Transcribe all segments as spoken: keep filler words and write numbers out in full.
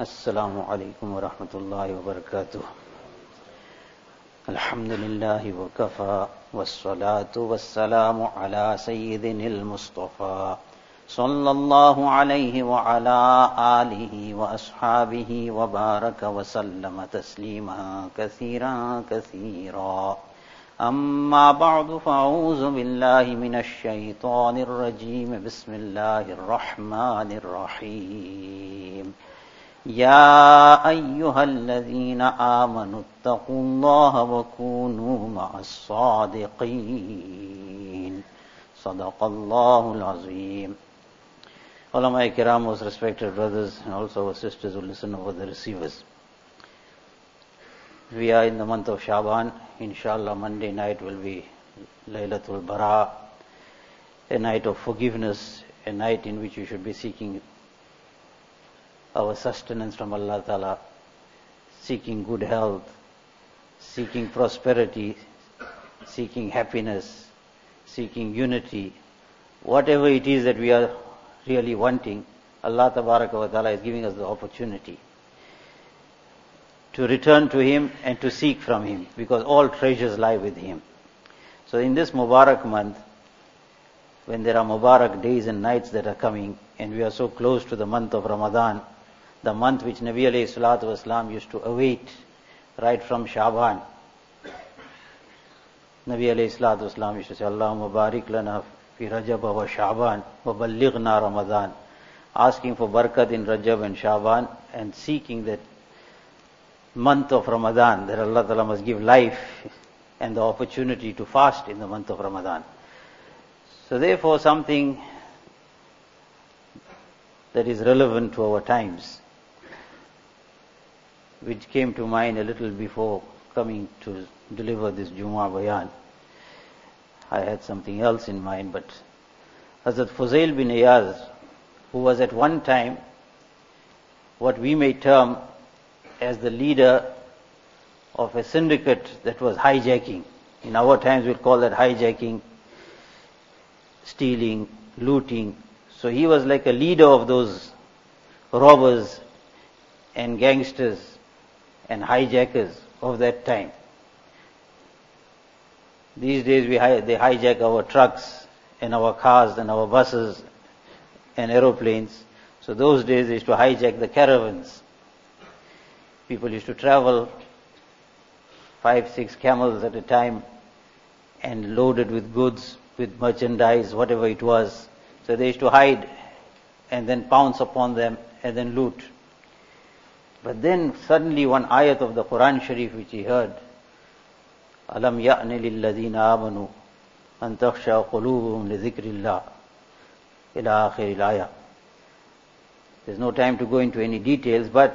Assalamu alaikum wa rahmatullahi wa barakatuh. Alhamdulillahi wa kafa, wassalatu wassalamu ala sayyidinil Mustafa, sallallahu alayhi wa ala alihi wa ashabihi wa baraka wa sallama taslima kathira kathira. Amma ba'du, fa'auzu billahi minash shaitanir rajim. Bismillahir rahmanir rahim. يا أيها الذين آمنوا اتقوا الله وكونوا مع الصادقين. صدق الله العظيم. Ulama Kiram, most respected brothers and also our sisters who listen over the receivers. We are in the month of Shaban. Inshallah, Monday night will be Laylatul Bara, a night of forgiveness, a night in which we should be seeking our sustenance from Allah Ta'ala, seeking good health, seeking prosperity, seeking happiness, seeking unity. Whatever it is that we are really wanting, Allah Tabaraka wa Ta'ala is giving us the opportunity to return to Him and to seek from Him, because all treasures lie with Him. So in this Mubarak month, when there are Mubarak days and nights that are coming, and we are so close to the month of Ramadan, the month which Nabi alayhi salatu wasalam used to await right from Shaban. Nabi alayhi salatu wasalam used to say, Allahumma barik lana fi Rajab wa Shaban wa ballighna Ramadan, asking for barakat in Rajab and Shaban and seeking that month of Ramadan, that Allah Ta'ala must give life and the opportunity to fast in the month of Ramadan. So therefore something that is relevant to our times, which came to mind a little before coming to deliver this Jummah Bayan. I had something else in mind, but Hazrat Fuzail bin Iyaz, who was at one time what we may term as the leader of a syndicate that was hijacking. In our times we'll call that hijacking, stealing, looting. So he was like a leader of those robbers and gangsters and hijackers of that time. These days we they hijack our trucks and our cars and our buses and aeroplanes. So those days they used to hijack the caravans. People used to travel five, six camels at a time and loaded with goods, with merchandise, whatever it was. So they used to hide and then pounce upon them and then loot. But then suddenly one ayat of the Quran Sharif which he heard, Alam ya'ni lilladhina amanu an takhsha qulubuhum li dhikrillah ila akhiril ayah. There's no time to go into any details, but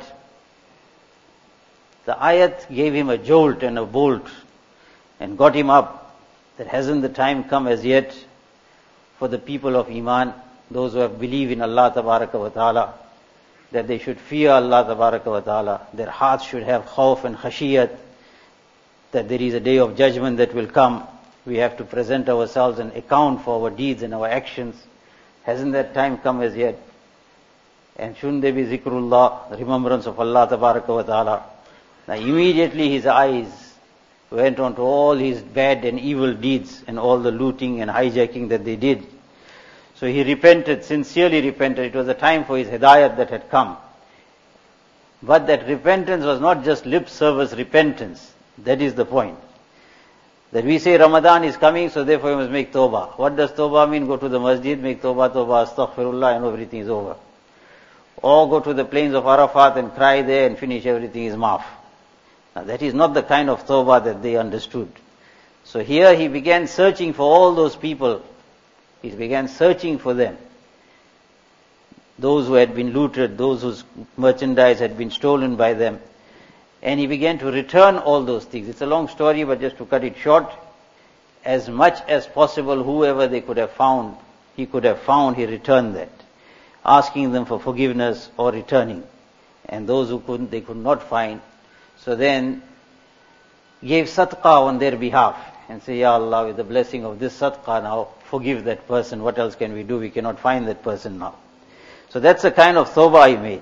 the ayat gave him a jolt and a bolt and got him up, that hasn't the time come as yet for the people of Iman, those who have believed in Allah Tabaraka wa Ta'ala, that they should fear Allah Tabaraka wa Ta'ala, their hearts should have khawf and khashiyat, that there is a day of judgment that will come. We have to present ourselves and account for our deeds and our actions. Hasn't that time come as yet? And shouldn't there be zikrullah, the remembrance of Allah Tabaraka wa Ta'ala? Now immediately his eyes went on to all his bad and evil deeds and all the looting and hijacking that they did. So he repented, sincerely repented. It was a time for his hidayat that had come. But that repentance was not just lip service repentance. That is the point. That we say Ramadan is coming, so therefore we must make tawbah. What does tawbah mean? Go to the masjid, make tawbah, tawbah, astaghfirullah, and everything is over. Or go to the plains of Arafat and cry there and finish, everything is maaf. Now that is not the kind of tawbah that they understood. So here he began searching for all those people. He began searching for them. Those who had been looted, those whose merchandise had been stolen by them. And he began to return all those things. It's a long story, but just to cut it short, as much as possible, whoever they could have found, he could have found, he returned that, asking them for forgiveness or returning. And those who couldn't, they could not find. So then gave sadaqah on their behalf and say, Ya Allah, with the blessing of this sadaqah now, forgive that person. What else can we do? We cannot find that person now. So that's the kind of tawbah he made.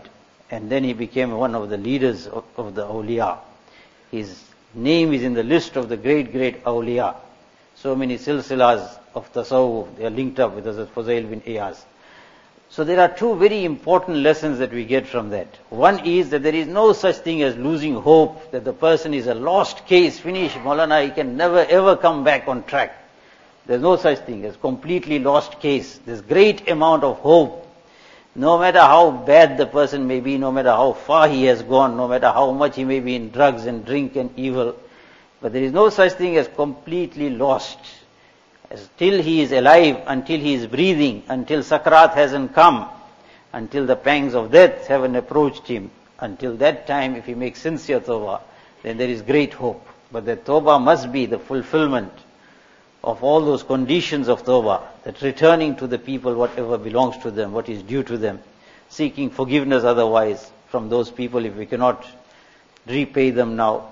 and then he became one of the leaders of, of the awliya. His name is in the list of the great, great awliya. So many silsilas of tasawwuf, they are linked up with Hazrat Fuzail bin Iyaz. So there are two very important lessons that we get from that. One is that there is no such thing as losing hope, that the person is a lost case, finished, Maulana, he can never ever come back on track. There's no such thing as completely lost case. There's great amount of hope. No matter how bad the person may be, no matter how far he has gone, no matter how much he may be in drugs and drink and evil, but there is no such thing as completely lost. Till he is alive, until he is breathing, until sakrat hasn't come, until the pangs of death haven't approached him, until that time, if he makes sincere tawbah, then there is great hope. But the tawbah must be the fulfillment of all those conditions of tawbah, that returning to the people whatever belongs to them, what is due to them, seeking forgiveness otherwise from those people if we cannot repay them now.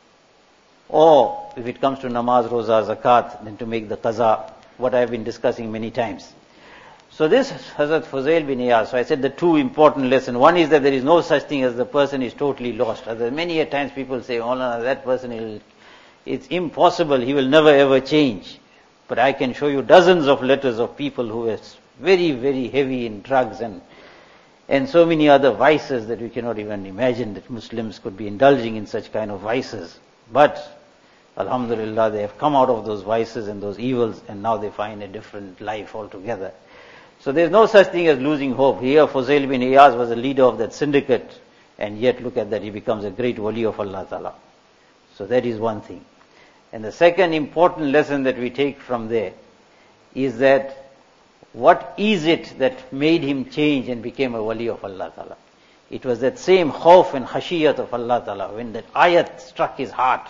Or if it comes to namaz, roza, zakat, then to make the qaza, what I have been discussing many times. So this Hazrat Fuzail bin Iyaz, so I said the two important lessons. One is that there is no such thing as the person is totally lost. Other, many a times people say, oh no, that person, will, it's impossible, he will never ever change. But I can show you dozens of letters of people who are very, very heavy in drugs and and so many other vices that we cannot even imagine that Muslims could be indulging in such kind of vices. But alhamdulillah, they have come out of those vices and those evils, and now they find a different life altogether. So there's no such thing as losing hope. Here Fuzail bin Iyaz was a leader of that syndicate, and yet look at that, he becomes a great wali of Allah Ta'ala. So that is one thing. And the second important lesson that we take from there is that what is it that made him change and became a wali of Allah Ta'ala? It was that same khawf and khashiyat of Allah Ta'ala. When that ayat struck his heart,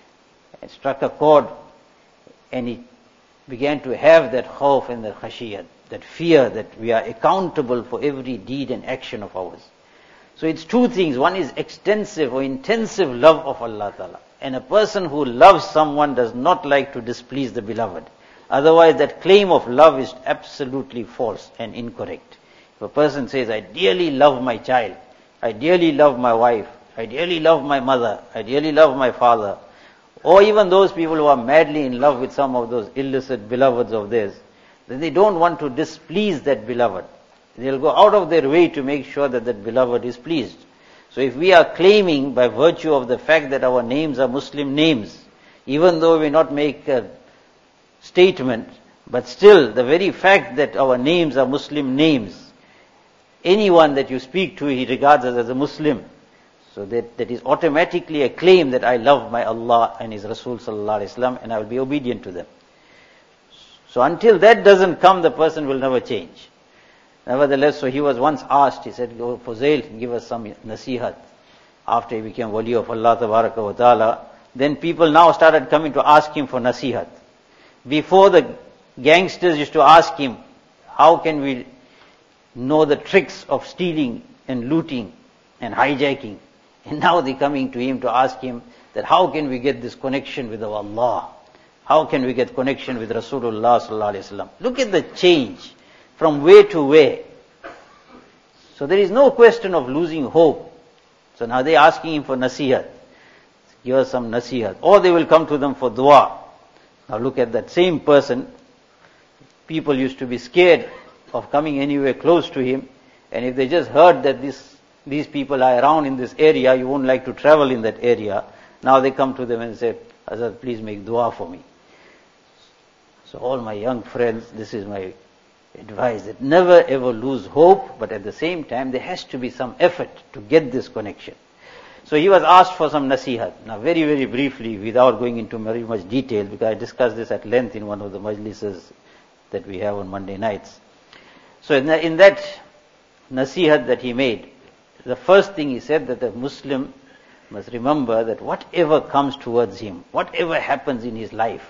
it struck a chord, and he began to have that khawf and that khashiyat, that fear that we are accountable for every deed and action of ours. So it's two things. One is extensive or intensive love of Allah Ta'ala. And a person who loves someone does not like to displease the beloved. Otherwise that claim of love is absolutely false and incorrect. If a person says, I dearly love my child, I dearly love my wife, I dearly love my mother, I dearly love my father, or even those people who are madly in love with some of those illicit beloveds of theirs, then they don't want to displease that beloved. They'll go out of their way to make sure that that beloved is pleased. So if we are claiming by virtue of the fact that our names are Muslim names, even though we not make a statement, but still the very fact that our names are Muslim names, anyone that you speak to, he regards us as a Muslim. So that, that is automatically a claim that I love my Allah and His Rasul Sallallahu Alaihi Wasallam, and I will be obedient to them. So until that doesn't come, the person will never change. Nevertheless, so he was once asked, he said, oh, Fuzail, give us some nasihat. After he became wali of Allah Tabaraka wa Ta'ala, then people now started coming to ask him for nasihat. Before, the gangsters used to ask him, how can we know the tricks of stealing and looting and hijacking? And now they're coming to him to ask him that how can we get this connection with our Allah? How can we get connection with Rasulullah Sallallahu Alaihi Wasallam? Look at the change from where to where. So there is no question of losing hope. So now they're asking him for nasihat. Give us some nasihat. Or they will come to them for dua. Now look at that same person. People used to be scared of coming anywhere close to him. And if they just heard that this, these people are around in this area, you won't like to travel in that area. Now they come to them and say, Hazrat, please make dua for me. So all my young friends, this is my advise, that never ever lose hope, but at the same time there has to be some effort to get this connection. So he was asked for some nasihat. Now very, very briefly, without going into very much detail, because I discussed this at length in one of the majlises that we have on Monday nights. So in, the, in that nasihat that he made, the first thing he said that the Muslim must remember that whatever comes towards him, whatever happens in his life,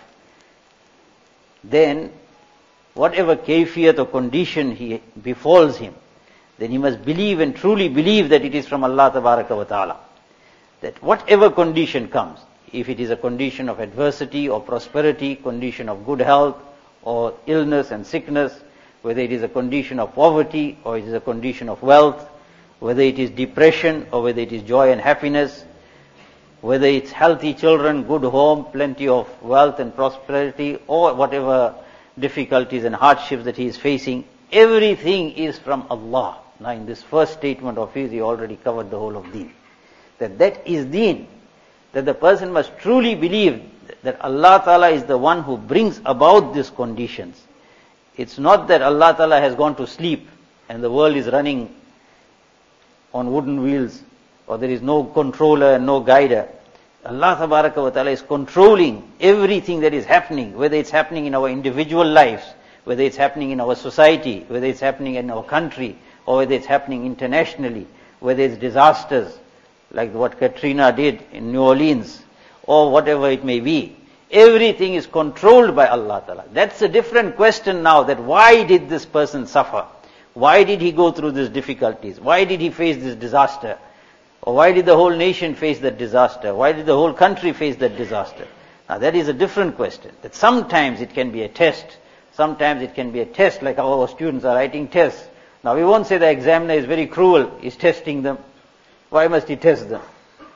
then whatever kayfiyat or condition he befalls him, then he must believe and truly believe that it is from Allah Tabaraka wa Ta'ala. That whatever condition comes, if it is a condition of adversity or prosperity, condition of good health or illness and sickness, whether it is a condition of poverty or it is a condition of wealth, whether it is depression or whether it is joy and happiness, whether it's healthy children, good home, plenty of wealth and prosperity, or whatever difficulties and hardships that he is facing, everything is from Allah. Now in this first statement of his, he already covered the whole of deen. That that is deen. That the person must truly believe that Allah Ta'ala is the one who brings about these conditions. It's not that Allah Ta'ala has gone to sleep and the world is running on wooden wheels, or there is no controller and no guider. Allah Tabaraka wa Ta'ala is controlling everything that is happening, whether it's happening in our individual lives, whether it's happening in our society, whether it's happening in our country, or whether it's happening internationally, whether it's disasters, like what Katrina did in New Orleans, or whatever it may be. Everything is controlled by Allah Ta'ala. That's a different question now, that why did this person suffer? Why did he go through these difficulties? Why did he face this disaster? Or why did the whole nation face that disaster? Why did the whole country face that disaster? Now that is a different question. That sometimes it can be a test. Sometimes it can be a test, like how our students are writing tests. Now we won't say the examiner is very cruel, he's testing them. Why must he test them?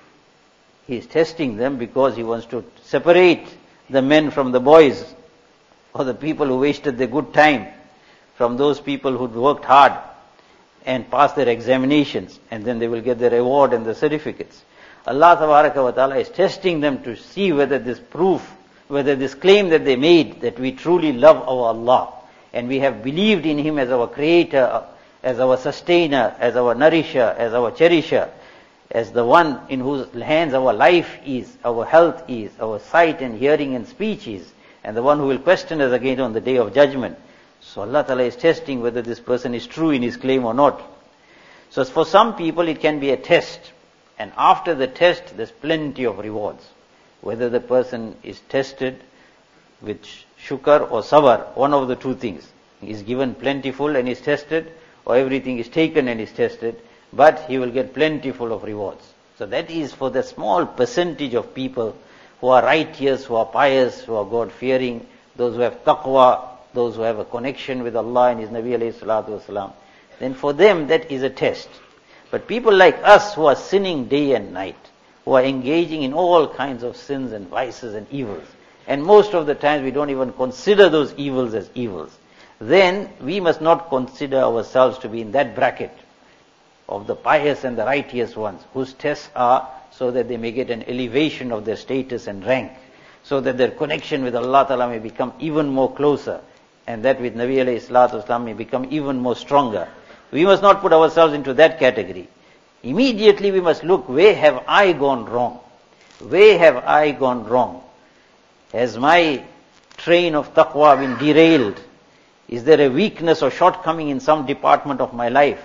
He is testing them because he wants to separate the men from the boys, or the people who wasted their good time from those people who worked hard and passed their examinations, and then they will get the reward and the certificates. Allah Tabaraka wa Ta'ala is testing them to see whether this proof, whether this claim that they made, that we truly love our Allah, and we have believed in Him as our creator, as our sustainer, as our nourisher, as our cherisher, as the one in whose hands our life is, our health is, our sight and hearing and speech is, and the one who will question us again on the day of judgment. So Allah Ta'ala is testing whether this person is true in his claim or not. So for some people it can be a test, and after the test there's plenty of rewards. Whether the person is tested with shukr or sabr, one of the two things. He is given plentiful and is tested, or everything is taken and is tested, but he will get plentiful of rewards. So that is for the small percentage of people who are righteous, who are pious, who are God-fearing, those who have taqwa, those who have a connection with Allah and His Nabi alayhi salatu wasalam. Then for them that is a test. But people like us who are sinning day and night, who are engaging in all kinds of sins and vices and evils, and most of the times we don't even consider those evils as evils, then we must not consider ourselves to be in that bracket of the pious and the righteous ones, whose tests are so that they may get an elevation of their status and rank, so that their connection with Allah Ta'ala may become even more closer, and that with Nabi alayhi salatu wasalam may become even more stronger. We must not put ourselves into that category. Immediately we must look, where have I gone wrong? Where have I gone wrong? Has my train of taqwa been derailed? Is there a weakness or shortcoming in some department of my life?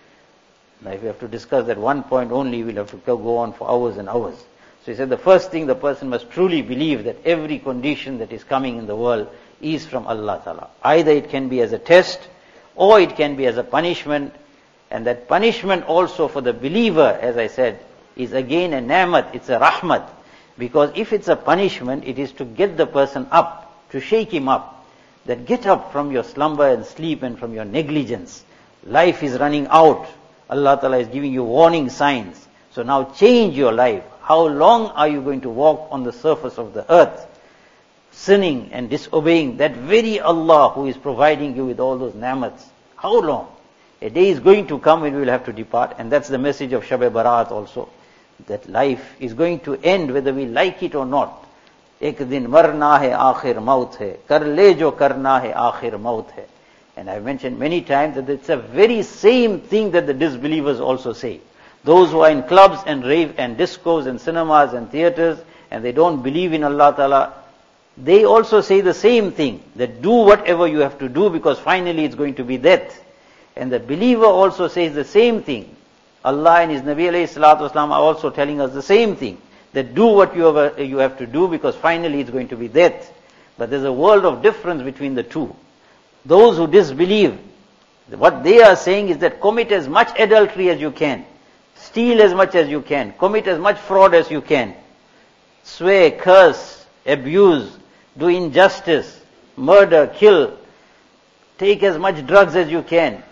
Now if we have to discuss that one point only, we'll have to go on for hours and hours. So he said the first thing, the person must truly believe that every condition that is coming in the world is from Allah Ta'ala. Either it can be as a test, or it can be as a punishment, and that punishment also for the believer, as I said, is again a ni'mat, it's a rahmat. Because if it's a punishment, it is to get the person up, to shake him up. That get up from your slumber and sleep and from your negligence. Life is running out. Allah Ta'ala is giving you warning signs. So now change your life. How long are you going to walk on the surface of the earth, sinning and disobeying that very Allah who is providing you with all those ni'mats? How long? A day is going to come when we will have to depart, and that's the message of Shab-e Barat also. That life is going to end whether we like it or not. Ek din marna hai, aakhir maut hai. Kar le jo karna hai, aakhir maut hai. And I've mentioned many times that it's a very same thing that the disbelievers also say. Those who are in clubs and rave and discos and cinemas and theaters, and they don't believe in Allah Ta'ala, they also say the same thing, that do whatever you have to do because finally it's going to be death. And the believer also says the same thing. Allah and His Nabi alayhi salatu wasalam are also telling us the same thing, that do what you have, you have to do because finally it's going to be death. But there's a world of difference between the two. Those who disbelieve, what they are saying is that commit as much adultery as you can, steal as much as you can, commit as much fraud as you can, swear, curse, abuse, do injustice, murder, kill, take as much drugs as you can,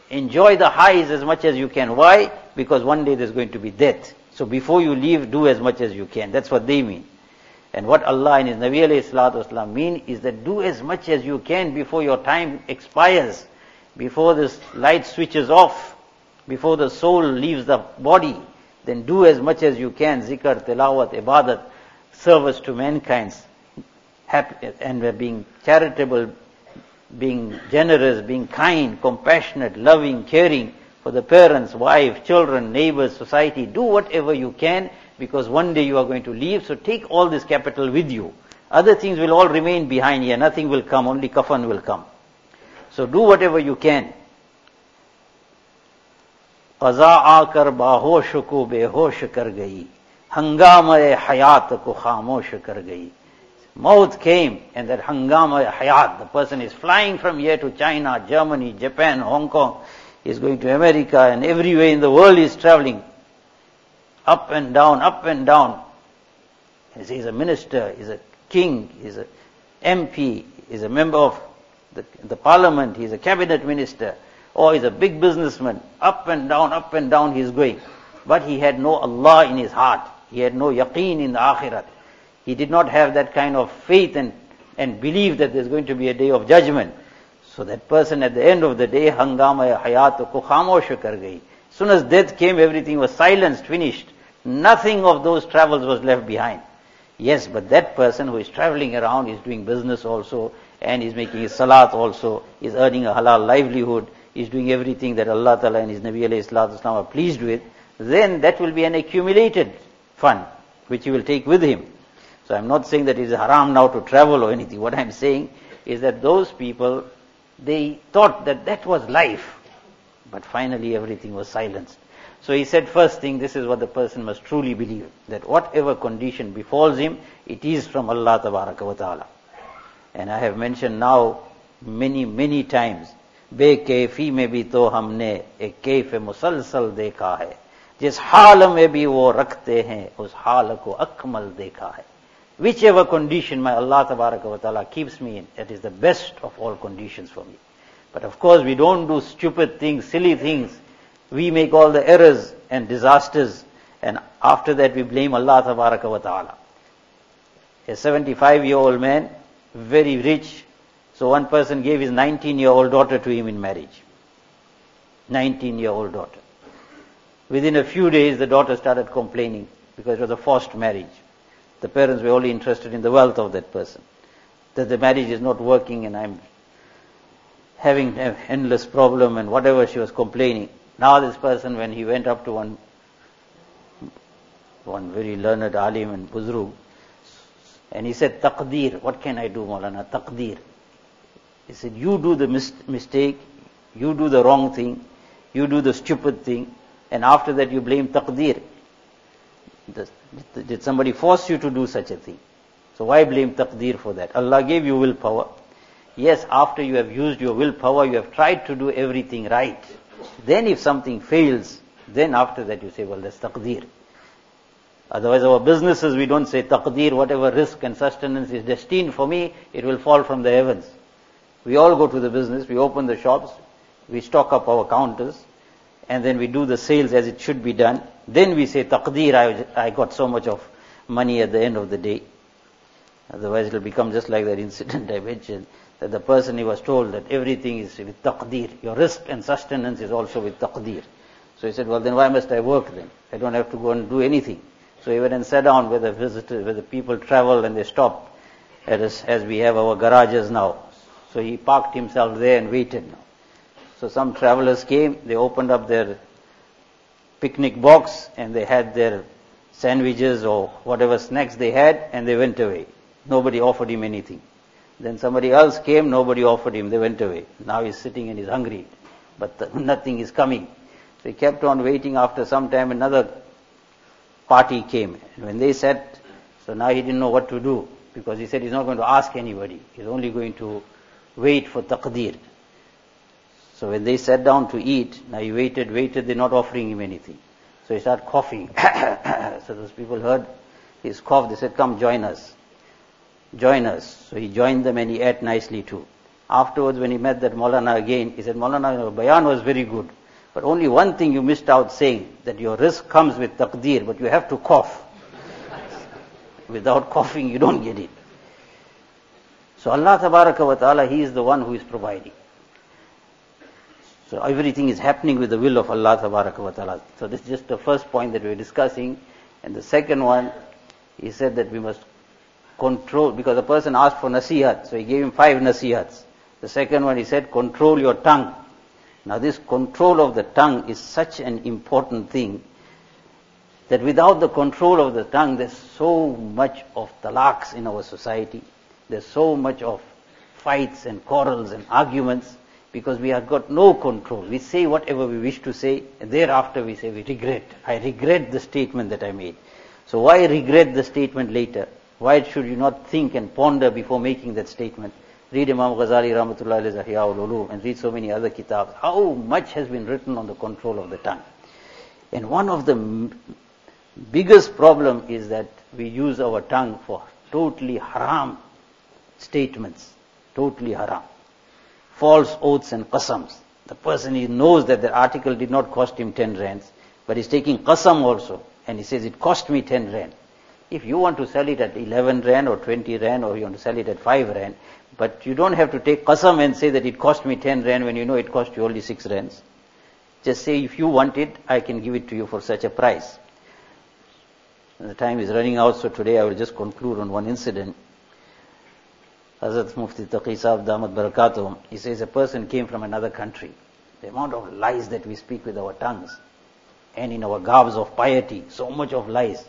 Enjoy the highs as much as you can. Why? Because one day there's going to be death. So before you leave, do as much as you can. That's what they mean. And what Allah and His Nabi alayhi salatu wasalam mean is that do as much as you can before your time expires, before this light switches off, before the soul leaves the body. Then do as much as you can. Zikr, tilawat, ibadat, service to mankind, happy, and being charitable, being generous, being kind, compassionate, loving, caring for the parents, wife, children, neighbors, society. Do whatever you can, because one day you are going to leave. So take all this capital with you. Other things will all remain behind here. Nothing will come. Only kafan will come. So do whatever you can. Qaza aakar bahosh ko behosh kar gayi. Hangama-e hayat ko khamosh kar gayi. Maut came, and that hangama hayat, the person is flying from here to China, Germany, Japan, Hong Kong, is going to America, and everywhere in the world is traveling. Up and down, up and down. He's a minister, he's a king, he's a M P, he's a member of the, the parliament, he's a cabinet minister, or he's a big businessman. Up and down, up and down he's going. But he had no Allah in his heart. He had no yaqeen in the akhirat. He did not have that kind of faith and, and belief that there's going to be a day of judgment. So that person at the end of the day, hangama hayat ko khamosh kar gayi. As soon as death came, everything was silenced, finished. Nothing of those travels was left behind. Yes, but that person who is traveling around is doing business also, and is making his salat also, is earning a halal livelihood, is doing everything that Allah Ta'ala and His Nabi alayhi salatu wasalam are pleased with, then that will be an accumulated fund, which he will take with him. So I'm not saying that it is haram now to travel or anything. What I'm saying is that those people, they thought that that was life. But finally everything was silenced. So he said, first thing, this is what the person must truly believe, that whatever condition befalls him, it is from Allah Tabaraka wa Ta'ala. And I have mentioned now many, many times, बेकैफी में भी तो हमने एक कैफ मुसलसल देखा है, जिस हाल में भी वो रखते हैं उस हाल को अकमल देखा है. Whichever condition my Allah Tabaraka wa Ta'ala keeps me in, that is the best of all conditions for me. But of course we don't do stupid things, silly things. We make all the errors and disasters, and after that we blame Allah Tabaraka wa Ta'ala. A seventy-five-year-old man, very rich, so one person gave his nineteen-year-old daughter to him in marriage. nineteen-year-old daughter. Within a few days the daughter started complaining because it was a forced marriage. The parents were only interested in the wealth of that person. That the marriage is not working and I'm having an endless problem and whatever she was complaining. Now this person, when he went up to one one very learned alim and buzrug, and he said, Taqdeer, what can I do, Maulana? Taqdeer. He said, you do the mis- mistake, you do the wrong thing, you do the stupid thing, and after that you blame Taqdeer. Did somebody force you to do such a thing? So why blame Taqdeer for that? Allah gave you willpower. Yes, after you have used your willpower, you have tried to do everything right. Then if something fails, then after that you say, well, that's Taqdeer. Otherwise our businesses, we don't say Taqdeer, whatever risk and sustenance is destined for me, it will fall from the heavens. We all go to the business, we open the shops, we stock up our counters, and then we do the sales as it should be done. Then we say, Taqdeer, I, I got so much of money at the end of the day. Otherwise it will become just like that incident I mentioned, that the person, he was told that everything is with Taqdeer. Your risk and sustenance is also with Taqdeer. So he said, well then why must I work then? I don't have to go and do anything. So he went and sat down where the visitors, where the people travel and they stop, as, as we have our garages now. So he parked himself there and waited now. So some travelers came, they opened up their picnic box and they had their sandwiches or whatever snacks they had and they went away. Nobody offered him anything. Then somebody else came, nobody offered him, they went away. Now he's sitting and he's hungry, but the, nothing is coming. So he kept on waiting. After some time another party came. And when they sat, so now he didn't know what to do, because he said he's not going to ask anybody. He's only going to wait for Taqdeer. So when they sat down to eat, now he waited, waited, they're not offering him anything. So he started coughing. So those people heard his cough, they said, come join us. Join us. So he joined them and he ate nicely too. Afterwards, when he met that Maulana again, he said, Maulana, your bayan was very good. But only one thing you missed out saying, that your rizq comes with taqdeer, but you have to cough. Without coughing, you don't get it. So Allah Tabaraka wa Ta'ala, He is the one who is providing. So everything is happening with the will of Allah Tabaraka wa Ta'ala. So this is just the first point that we are discussing. And the second one, he said that we must control, because the person asked for nasihat, so he gave him five nasihats. The second one, he said, control your tongue. Now this control of the tongue is such an important thing, that without the control of the tongue, there's so much of talaqs in our society. There's so much of fights and quarrels and arguments, because we have got no control. We say whatever we wish to say, and thereafter we say we regret. I regret the statement that I made. So why regret the statement later? Why should you not think and ponder before making that statement? Read Imam Ghazali Rahmatullah alayhi Ihya ul-Ulum and read so many other kitabs. How much has been written on the control of the tongue. And one of the m- biggest problem is that we use our tongue for totally haram statements. Totally haram. False oaths and qasams. The person, he knows that the article did not cost him ten rands, but he's taking qasam also, and he says it cost me ten rand. If you want to sell it at eleven rand or twenty rand, or you want to sell it at five rand, but you don't have to take qasam and say that it cost me ten rand when you know it cost you only six rands. Just say, if you want it, I can give it to you for such a price. And the time is running out, so today I will just conclude on one incident. Hazrat Mufti Taqi Sahib Damat Barakatuhum, he says a person came from another country. The amount of lies that we speak with our tongues and in our garbs of piety, so much of lies.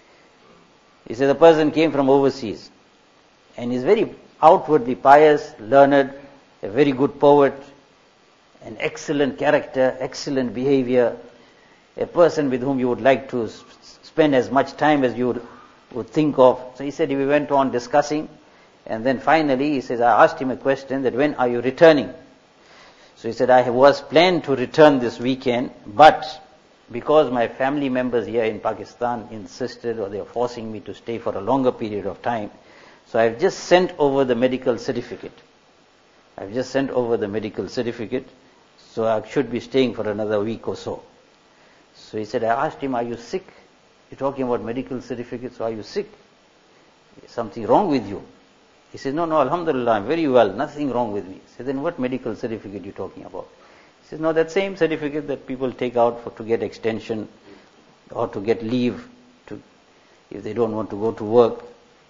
He says a person came from overseas and is very outwardly pious, learned, a very good poet, an excellent character, excellent behavior, a person with whom you would like to spend as much time as you would, would think of. So he said we went on discussing. And then finally, he says, I asked him a question that when are you returning? So he said, I was planned to return this weekend, but because my family members here in Pakistan insisted, or they are forcing me to stay for a longer period of time, so I've just sent over the medical certificate. I've just sent over the medical certificate, so I should be staying for another week or so. So he said, I asked him, are you sick? You're talking about medical certificates, so are you sick? Is something wrong with you? He says, no, no, alhamdulillah, I'm very well, nothing wrong with me. He says, then what medical certificate are you talking about? He says, no, that same certificate that people take out for to get extension or to get leave to, if they don't want to go to work.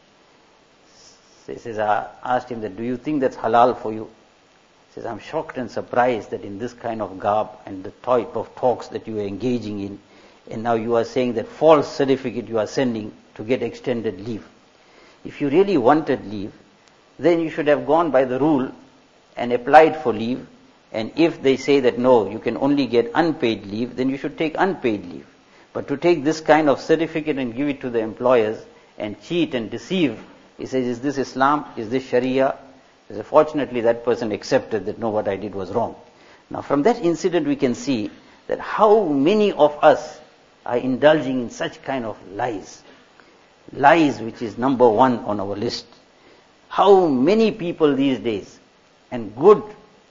So he says, I asked him that, do you think that's halal for you? He says, I'm shocked and surprised that in this kind of garb and the type of talks that you are engaging in, and now you are saying that false certificate you are sending to get extended leave. If you really wanted leave, then you should have gone by the rule and applied for leave. And if they say that no, you can only get unpaid leave, then you should take unpaid leave. But to take this kind of certificate and give it to the employers and cheat and deceive, he says, is this Islam? Is this Sharia? He says, fortunately, that person accepted that no, what I did was wrong. Now from that incident we can see that how many of us are indulging in such kind of lies. Lies, which is number one on our list. How many people these days, and good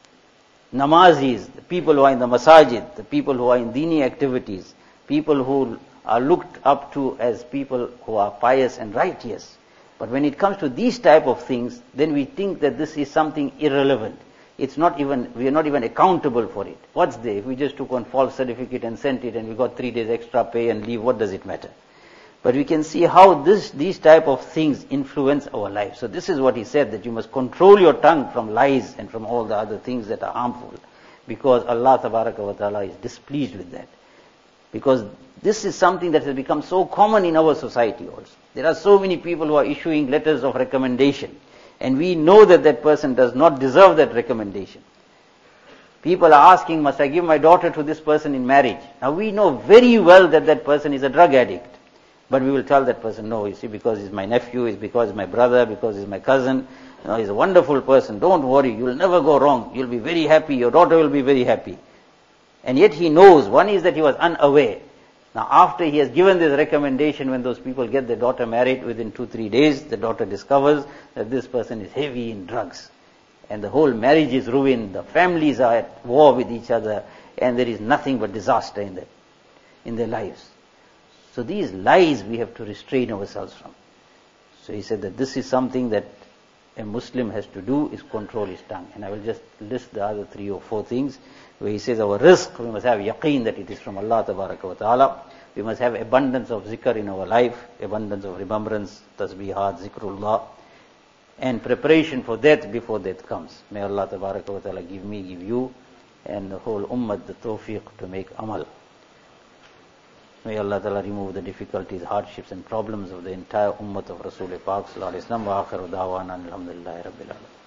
namazis, the people who are in the masajid, the people who are in dini activities, people who are looked up to as people who are pious and righteous. But when it comes to these type of things, then we think that this is something irrelevant. It's not even, we are not even accountable for it. What's there? If we just took one false certificate and sent it and we got three days extra pay and leave, what does it matter? But we can see how this, these type of things influence our life. So this is what he said, that you must control your tongue from lies and from all the other things that are harmful, because Allah Tabaraka wa Ta'ala is displeased with that. Because this is something that has become so common in our society also. There are so many people who are issuing letters of recommendation, and we know that that person does not deserve that recommendation. People are asking, must I give my daughter to this person in marriage? Now we know very well that that person is a drug addict. But we will tell that person, no, you see, because he's my nephew, it's because he's my brother, because he's my cousin, you know, he's a wonderful person, don't worry, you'll never go wrong, you'll be very happy, your daughter will be very happy. And yet he knows, one is that he was unaware. Now after he has given this recommendation, when those people get their daughter married, within two, three days, the daughter discovers that this person is heavy in drugs. and the whole marriage is ruined, the families are at war with each other, and there is nothing but disaster in their, in their lives. So these lies we have to restrain ourselves from. So he said that this is something that a Muslim has to do, is control his tongue. And I will just list the other three or four things where he says our rizq, we must have yaqeen that it is from Allah Tabaraka wa Ta'ala. We must have abundance of zikr in our life, abundance of remembrance, tasbihat, zikrullah, and preparation for death before death comes. May Allah Tabaraka wa Ta'ala give me, give you, and the whole ummah the tawfiq to make amal. May Allah Ta'ala remove the difficulties, hardships and problems of the entire ummah of Rasul Pak Sallallahu Alaihi Wasallam. Wa akhiru da'wana alhamdulillahi rabbil alamin.